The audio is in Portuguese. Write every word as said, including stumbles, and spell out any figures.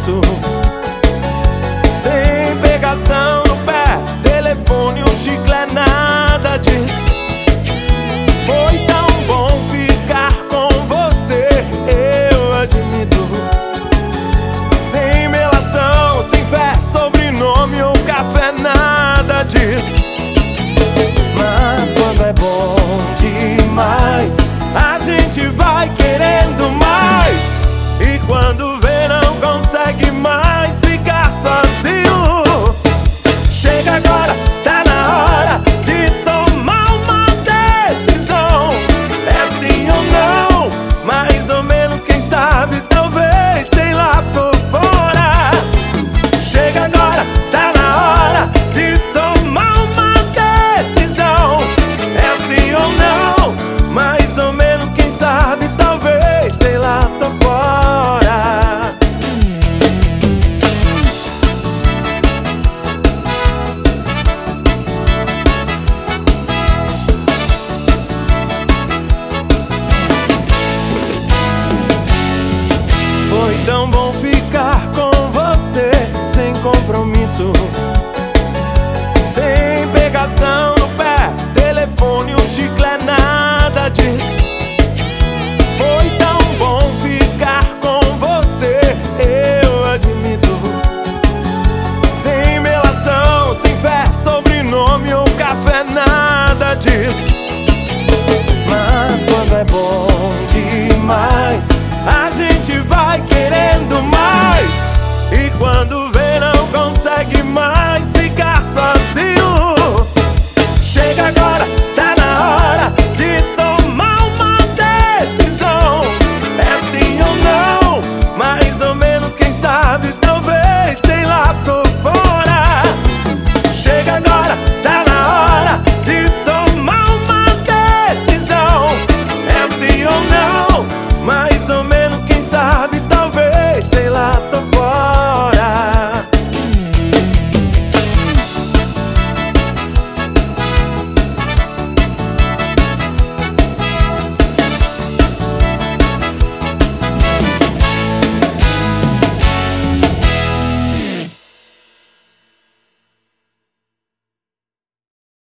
compromisso. Sem pegação no pé, telefone, um chicle, é nada disso. Foi tão bom ficar com você, eu admito. Sem melação, sem fé, sobrenome ou café, nada disso. Mas quando é bom demais, a gente vai querendo mais. E quando vê não consegue mais ficar sozinho. Chega agora, tá na hora de tomar uma decisão. É sim ou não, mais ou menos, quem sabe, talvez, sei lá, tô fora. Chega agora, tá na hora de tomar uma decisão. É sim ou não, mais ou menos, quem sabe, talvez, sei lá, tô fora. Foi tão bom ficar com você, sem compromisso. Sem pegação no pé, telefone, um chicle, é nada disso.